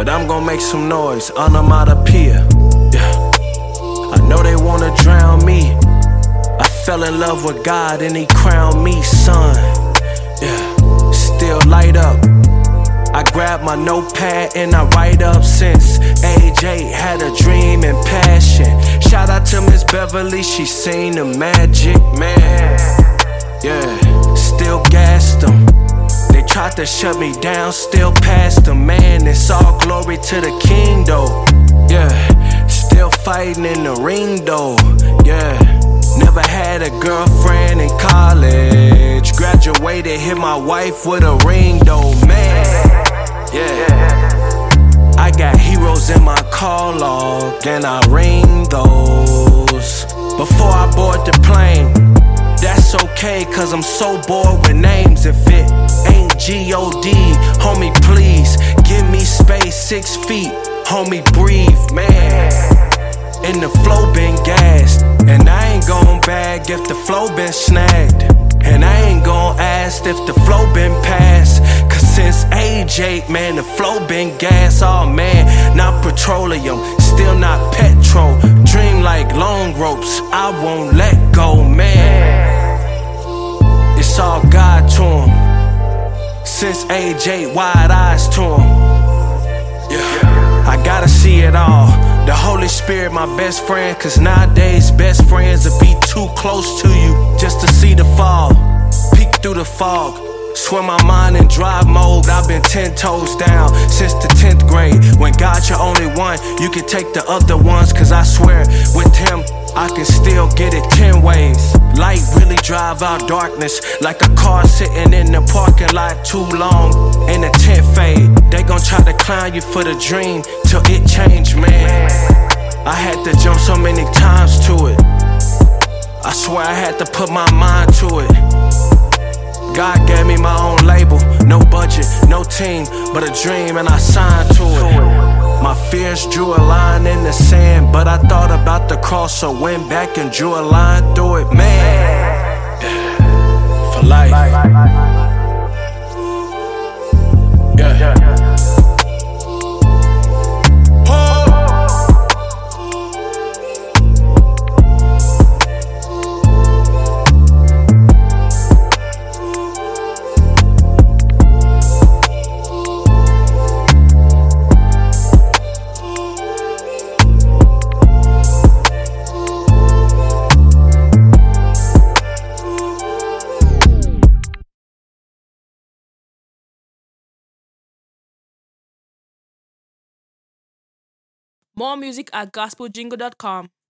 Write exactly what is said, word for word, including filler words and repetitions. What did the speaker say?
but I'm gon' make some noise, onomatopoeia. Yeah. I know they wanna drown me. I fell in love with God and He crowned me son. Yeah. Still light up. I grab my notepad and I write up since age eight. Had a dream and passion. Shout out to Miss Beverly, she seen the magic, man. Yeah, still gassed them. They tried to shut me down, still passed them. Man, it's all glory to the king though. Yeah, still fighting in the ring though. Yeah, never had a girlfriend in college. Graduated, hit my wife with a ring though, man. Yeah, I got heroes in my call log and I ring those before I board the plane. That's okay, cause I'm so bored with names. If it ain't G O D, homie, please give me space, six feet, homie, breathe, man. And the flow been gassed, and I ain't gon' bag if the flow been snagged. And I ain't gon' ask if the flow been passed, cause since age eight, man, the flow been gas. Oh man, not petroleum, still not petrol. Dream like long ropes, I won't let go, man. It's all God to him. Since age eight, wide eyes to him. Yeah, I gotta see it all. The Holy Spirit, my best friend, cause nowadays best friends will be too close to you just to see the fall. Peek through the fog. Swim my mind in drive mode. I've been ten toes down since the tenth grade. When God's your only one, you can take the other ones, cause I swear with Him I can still get it ten ways. Light really drive out darkness, like a car sitting in the parking lot too long in a tent fade. They gon' try to clown you for the dream till it change, man. I had to jump so many times to it. I swear I had to put my mind to it. God gave me my own label, no budget, no team, but a dream, and I signed to it. My fears drew a line in the sand, but I thought about the cross, so went back and drew a line through it, man. For life. Yeah. More music at gospel jingle dot com.